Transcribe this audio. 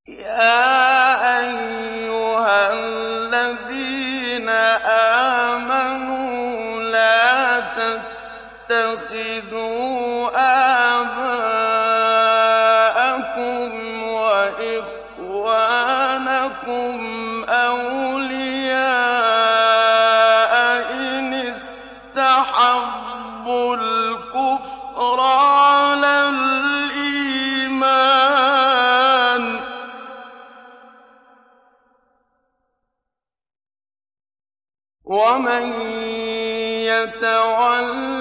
يَا أَيُّهَا الَّذِينَ آمَنُوا لَا تَتَّخِذُوا آبَاءَكُمْ وَإِخْوَانَكُمْ أَوْلِيَاءَ إِنِ اسْتَحَبُّوا الْكُفْرَ عَلَى الْإِيمَانِ ۚ وَمَن يَتَوَلَّهُم